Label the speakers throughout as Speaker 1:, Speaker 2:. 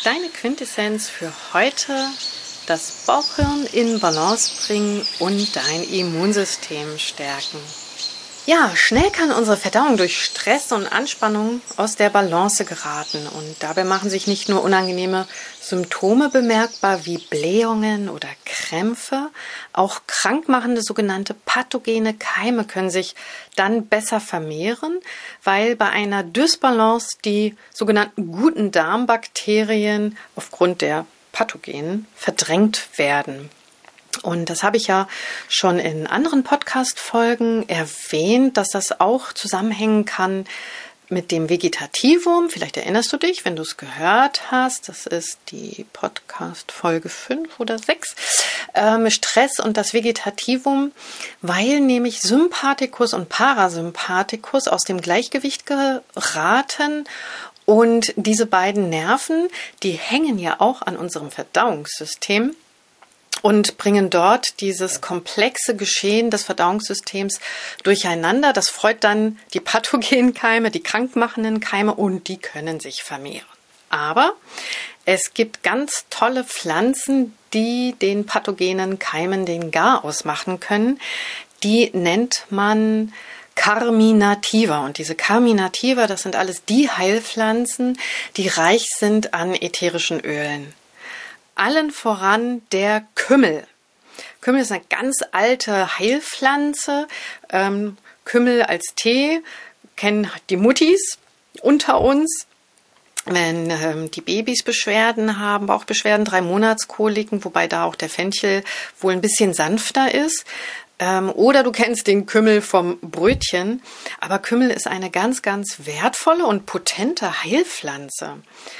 Speaker 1: Deine Quintessenz für heute: das Bauchhirn in Balance bringen und dein Immunsystem stärken. Ja, schnell kann unsere Verdauung durch Stress und Anspannung aus der Balance geraten und dabei machen sich nicht nur unangenehme Symptome bemerkbar wie Blähungen oder Krämpfe, auch krankmachende sogenannte pathogene Keime können sich dann besser vermehren, weil bei einer Dysbalance die sogenannten guten Darmbakterien aufgrund der Pathogenen verdrängt werden. Und das habe ich ja schon in anderen Podcast-Folgen erwähnt, dass das auch zusammenhängen kann mit dem Vegetativum. Vielleicht erinnerst du dich, wenn du es gehört hast. Das ist die Podcast-Folge 5 oder 6. Stress und das Vegetativum, weil nämlich Sympathikus und Parasympathikus aus dem Gleichgewicht geraten. Und diese beiden Nerven, die hängen ja auch an unserem Verdauungssystem und bringen dort dieses komplexe Geschehen des Verdauungssystems durcheinander. Das freut dann die pathogenen Keime, die krankmachenden Keime, und die können sich vermehren. Aber es gibt ganz tolle Pflanzen, die den pathogenen Keimen den Garaus machen können. Die nennt man Carminativa. Und diese Carminativa, das sind alles die Heilpflanzen, die reich sind an ätherischen Ölen. Allen voran der Kümmel. Kümmel ist eine ganz alte Heilpflanze. Kümmel als Tee kennen die Muttis unter uns. Wenn die Babys Beschwerden haben, Bauchbeschwerden, 3-Monatskoliken, wobei da auch der Fenchel wohl ein bisschen sanfter ist. Oder du kennst den Kümmel vom Brötchen. Aber Kümmel ist eine ganz, ganz wertvolle und potente Heilpflanze.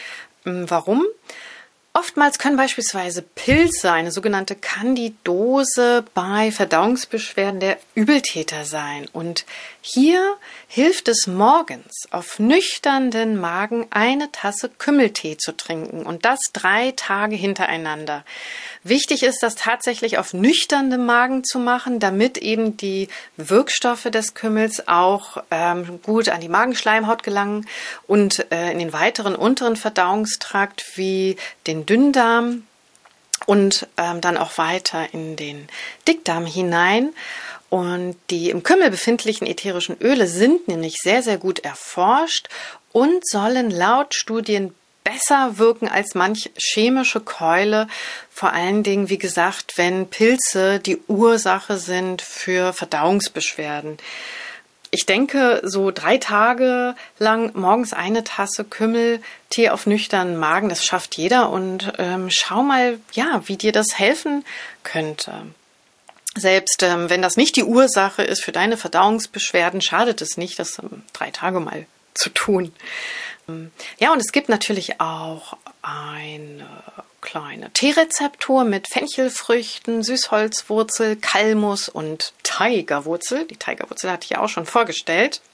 Speaker 1: Warum? Oftmals können beispielsweise Pilze, eine sogenannte Candidose, bei Verdauungsbeschwerden der Übeltäter sein. Und hier hilft es morgens auf nüchternen Magen eine Tasse Kümmeltee zu trinken, und das 3 Tage hintereinander. Wichtig ist, das tatsächlich auf nüchternem Magen zu machen, damit eben die Wirkstoffe des Kümmels auch gut an die Magenschleimhaut gelangen und in den weiteren unteren Verdauungstrakt wie den Dünndarm und dann auch weiter in den Dickdarm hinein. Und die im Kümmel befindlichen ätherischen Öle sind nämlich sehr, sehr gut erforscht und sollen laut Studien besser wirken als manch chemische Keule. Vor allen Dingen, wie gesagt, wenn Pilze die Ursache sind für Verdauungsbeschwerden. Ich denke, so 3 Tage lang morgens eine Tasse Kümmeltee auf nüchternen Magen, das schafft jeder, und schau mal, ja, wie dir das helfen könnte. Selbst wenn das nicht die Ursache ist für deine Verdauungsbeschwerden, schadet es nicht, das 3 Tage mal zu tun. Ja, und es gibt natürlich auch eine kleine Teerezeptur mit Fenchelfrüchten, Süßholzwurzel, Kalmus und Tigerwurzel. Die Tigerwurzel hatte ich ja auch schon vorgestellt.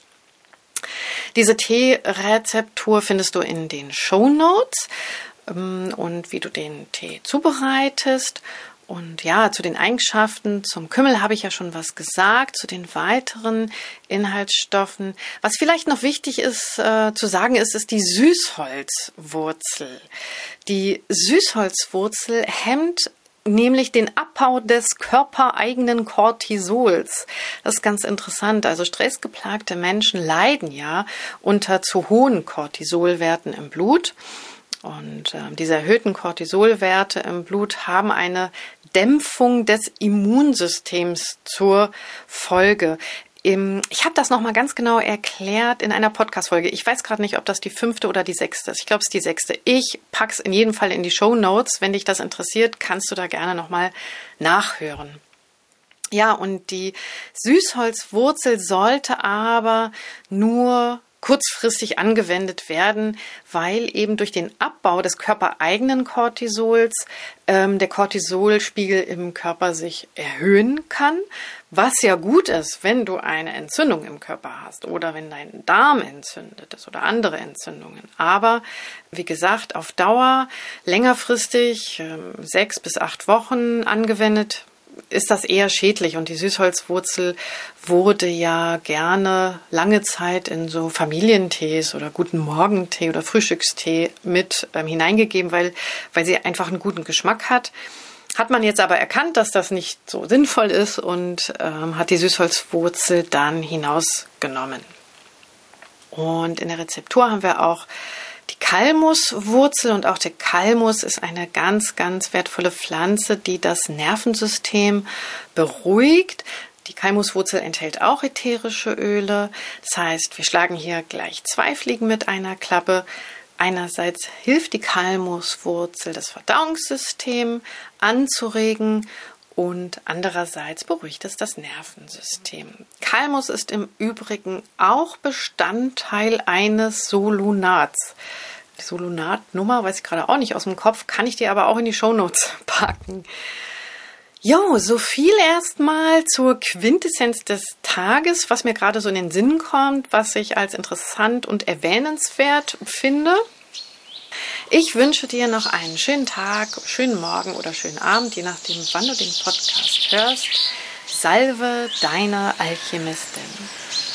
Speaker 1: Diese Teerezeptur findest du in den Shownotes und wie du den Tee zubereitest. Und ja, zu den Eigenschaften, zum Kümmel habe ich ja schon was gesagt, zu den weiteren Inhaltsstoffen. Was vielleicht noch wichtig ist zu sagen ist die Süßholzwurzel. Die Süßholzwurzel hemmt nämlich den Abbau des körpereigenen Cortisols. Das ist ganz interessant. Also stressgeplagte Menschen leiden ja unter zu hohen Cortisolwerten im Blut. Und diese erhöhten Cortisolwerte im Blut haben eine Dämpfung des Immunsystems zur Folge. Ich habe das nochmal ganz genau erklärt in einer Podcast-Folge. Ich weiß gerade nicht, ob das die 5. oder die 6. ist. Ich glaube, es ist die 6. Ich pack's in jedem Fall in die Shownotes. Wenn dich das interessiert, kannst du da gerne nochmal nachhören. Ja, und die Süßholzwurzel sollte aber nur kurzfristig angewendet werden, weil eben durch den Abbau des körpereigenen Cortisols der Cortisolspiegel im Körper sich erhöhen kann, was ja gut ist, wenn du eine Entzündung im Körper hast oder wenn dein Darm entzündet ist oder andere Entzündungen. Aber wie gesagt, auf Dauer längerfristig 6 bis 8 Wochen angewendet ist das eher schädlich. Und die Süßholzwurzel wurde ja gerne lange Zeit in so Familientees oder Guten Morgentee oder Frühstückstee mit hineingegeben, weil sie einfach einen guten Geschmack hat. Hat man jetzt aber erkannt, dass das nicht so sinnvoll ist und hat die Süßholzwurzel dann hinausgenommen. Und in der Rezeptur haben wir auch die Kalmuswurzel, und auch der Kalmus ist eine ganz, ganz wertvolle Pflanze, die das Nervensystem beruhigt. Die Kalmuswurzel enthält auch ätherische Öle. Das heißt, wir schlagen hier gleich 2 Fliegen mit einer Klappe. Einerseits hilft die Kalmuswurzel, das Verdauungssystem anzuregen, und andererseits beruhigt es das Nervensystem. Kalmus ist im Übrigen auch Bestandteil eines Solunats. Die Solunatnummer weiß ich gerade auch nicht aus dem Kopf, kann ich dir aber auch in die Shownotes packen. Jo, so viel erstmal zur Quintessenz des Tages, was mir gerade so in den Sinn kommt, was ich als interessant und erwähnenswert finde. Ich wünsche dir noch einen schönen Tag, schönen Morgen oder schönen Abend, je nachdem, wann du den Podcast hörst. Salve, deine Alchemistin.